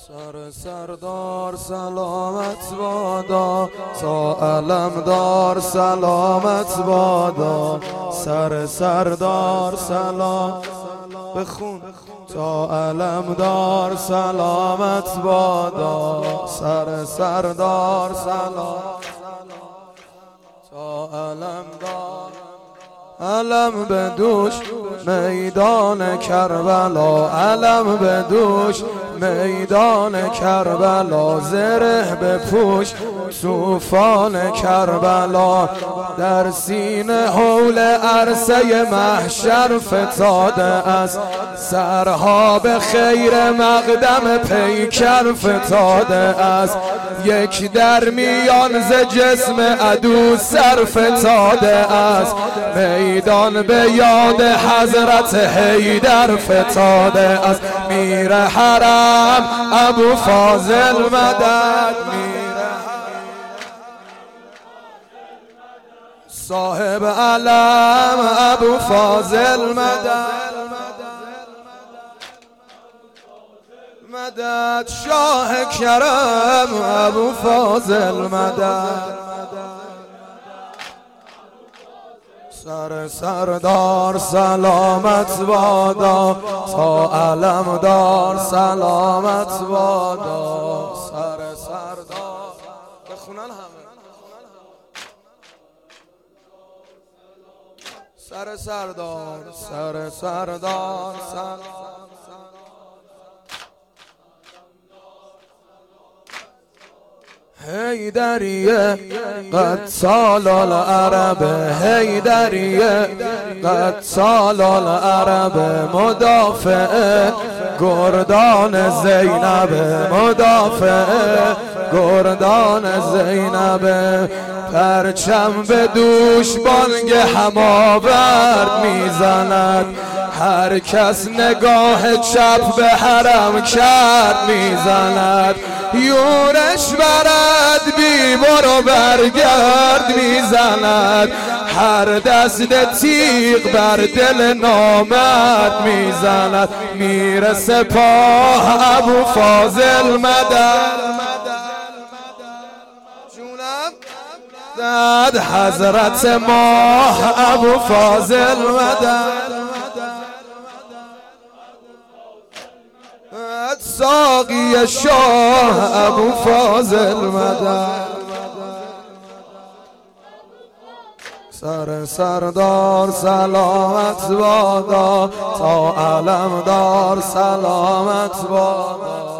سردار سلامت بادا، تا علمدار سلامت بادا. سردار سلام بخون، تا علمدار سلامت بادا. سردار سلام تا علمدار. علم به دوش میدان کربلا، علم به دوش میدان کربلا. زره بپوش طوفان کربلا، در سینه حول عرصه محشر فتاده است. سرها به خیر مقدم پیکر فتاده است. یک در میان ز جسم عدو سر فتاده است. میدان به یاد حضرت حیدر فتاده است. میر حرم ابو فاضل مدد، صاحب علم ابو فاضل مدد. مدد شاه کرم ابو فاضل مدد. سردار سلامت بادا، تا علمدار سلامت بادا. سردار بخونن همه. سردار سلام حیدریه قتال العرب، حیدریه قتال العرب. مدافع گردان زینب، مدافع گردان زینب. پرچم به دوش بانگ هماورد میزند. هر کس نگاه چپ به حرم کرد میزند. یورش برد بی برو برگرد میزند. هر دست تیغ بر دل نامرد میزند. میر سپاه ابو فاضل مدد. داد حضرت ماه ابو فاضل مدد. ساقی شاه ابو فاضل مدد. سردار سلامت بادا، تا علمدار سلامت بادا.